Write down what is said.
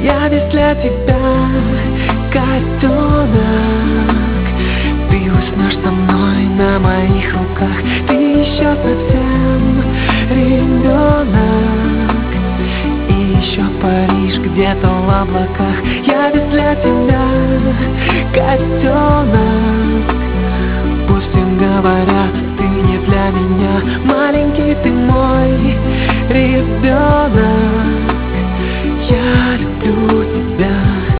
Я весь для тебя, котенок. Ты уснешь со мной на моих руках. Ты еще совсем ребенок. И еще Париж где-то в облаках. Я весь для тебя, котенок. Пусть всем говорят, ты не для меня. Маленький ты мой ребенок. Я люблю